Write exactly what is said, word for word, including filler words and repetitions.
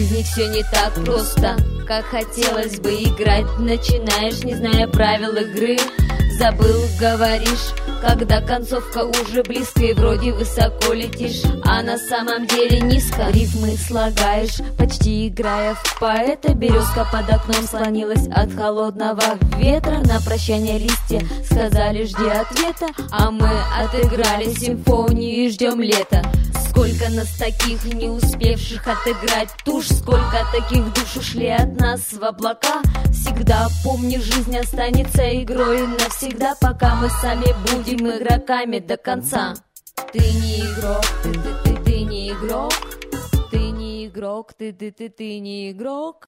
жизни все не так просто, как хотелось бы играть. Начинаешь, не зная правил игры, забыл, говоришь, когда концовка уже близко и вроде высоко летишь, а на самом деле низко. Рифмы слагаешь, почти играя в поэта. Березка под окном склонилась от холодного ветра. На прощание листья сказали: жди ответа. А мы отыграли симфонию и ждем лета. Сколько нас таких, не успевших отыграть тушь, сколько таких душ ушли от нас в облака. Всегда помни, жизнь останется игрой навсегда, пока мы сами будем игроками до конца. Ты не игрок, ты ты ты ты не игрок, ты не игрок, ты ты ты ты не игрок.